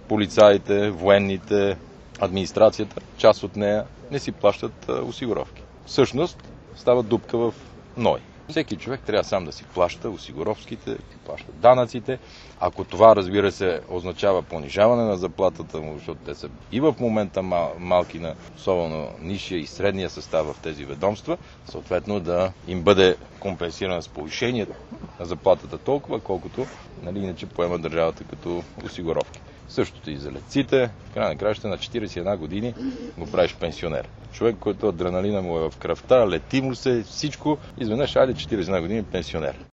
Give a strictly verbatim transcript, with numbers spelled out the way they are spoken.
полицаите, военните, администрацията, част от нея не си плащат осигуровки. Всъщност става дупка в НОИ. Всеки човек трябва сам да си плаща осигуровките, да плаща данъците. Ако това, разбира се, означава понижаване на заплатата му, защото те са и в момента мал, малки на особено нисшия и средния състав в тези ведомства, съответно да им бъде компенсирана с повишение на заплатата толкова, колкото нали, иначе поема държавата като осигуровки. Същото и за летците. В край на краща на четиридесет и една години го правиш пенсионер. Човек, който адреналина му е в кръвта, лети му се, всичко, изведнъж, айде четиридесет и една години пенсионер.